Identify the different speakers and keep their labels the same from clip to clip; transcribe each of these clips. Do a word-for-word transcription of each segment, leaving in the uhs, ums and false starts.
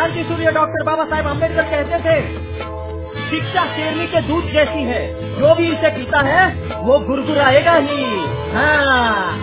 Speaker 1: क्रांति सूर्य डॉक्टर बाबा साहेब अम्बेडकर कहते थे, शिक्षा शेरनी के दूध जैसी है, जो भी इसे पीता है वो गुरगुराएगा ही। हाँ,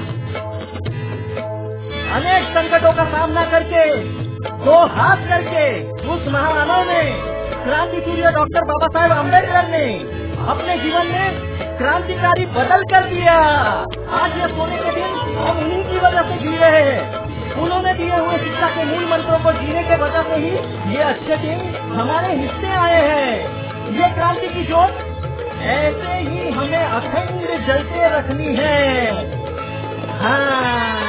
Speaker 1: अनेक संकटों का सामना करके, दो हाथ करके उस महामानव ने, क्रांति सूर्य डॉक्टर बाबा साहेब अम्बेडकर ने अपने जीवन में क्रांतिकारी बदल कर दिया। आज ये सोने के दिन हम उन्हीं की वजह से जी रहे हैं। उन्होंने दिए हुए शिक्षा के मूल मंत्रों को जीने के वजह से ही ये अच्छे दिन हमारे हिस्से आए हैं। ये क्रांति की जोत ऐसे ही हमें अखंड जलते रखनी है। हाँ,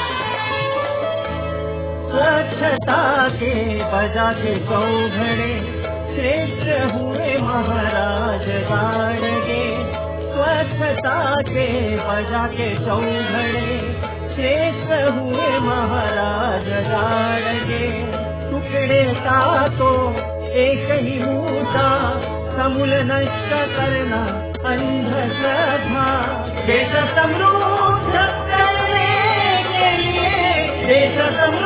Speaker 1: स्वच्छता के बजा के चौघड़े श्रेष्ठ हुए महाराज गाड़गे। स्वच्छता के बजा के चौघड़े श्रेष्ठ हुए महाराज गाड़गे। टुकड़े का तो एक ही मूसा, समूल नष्ट करना अंधश्रद्धा। देश समृद्ध करने के लिए, देश समृद्ध